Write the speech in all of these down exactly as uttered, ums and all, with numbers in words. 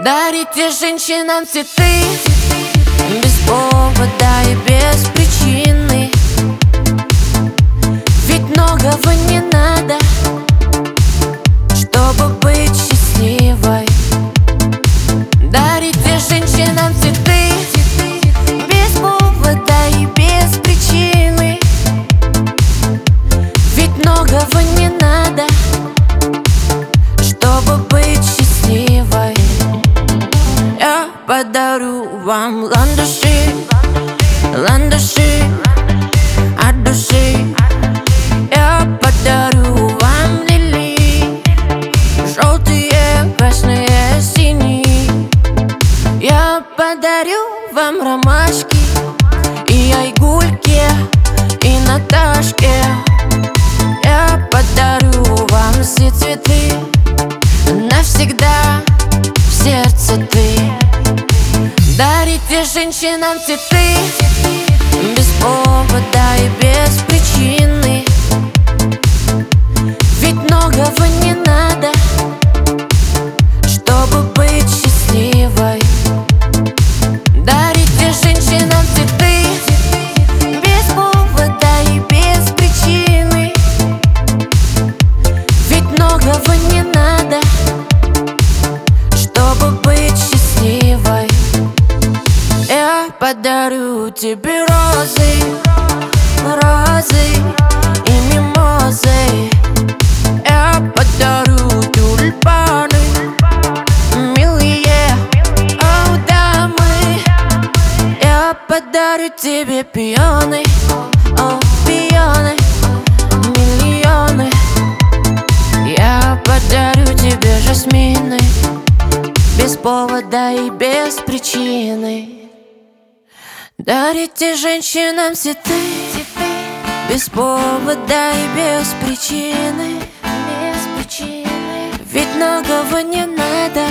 Дарите женщинам цветы без повода и без причины. Ведь многого не надо, чтобы быть счастливой. Дарите женщинам цветы без повода и без причины. Ведь многого не надо, чтобы быть счастливой. Я подарю вам ландыши, ландыши от души. Я подарю вам лилии, желтые, красные, синие. Я подарю вам ромашки и айгульке, и Наташке. Я подарю вам все цветы, навсегда в сердце ты. Дарите женщинам цветы без повода и без причины. Ведь многого не надо, чтобы быть счастливой. Дарите женщинам цветы без повода и без причины. Ведь многого не надо, чтобы быть счастливой. Я подарю тебе розы, розы и мимозы. Я подарю тюльпаны, милые, о, дамы. Я подарю тебе пионы, о, пионы, миллионы. Я подарю тебе жасмины без повода и без причины. Дарите женщинам цветы без повода и без причины. Без причины. Ведь многого не надо,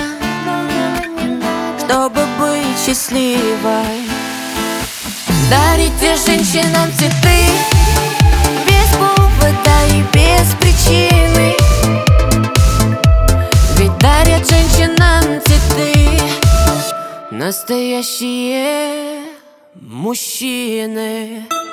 чтобы быть счастливой. Дарите женщинам цветы без повода и без причины. Ведь дарят женщинам цветы настоящие мужчины.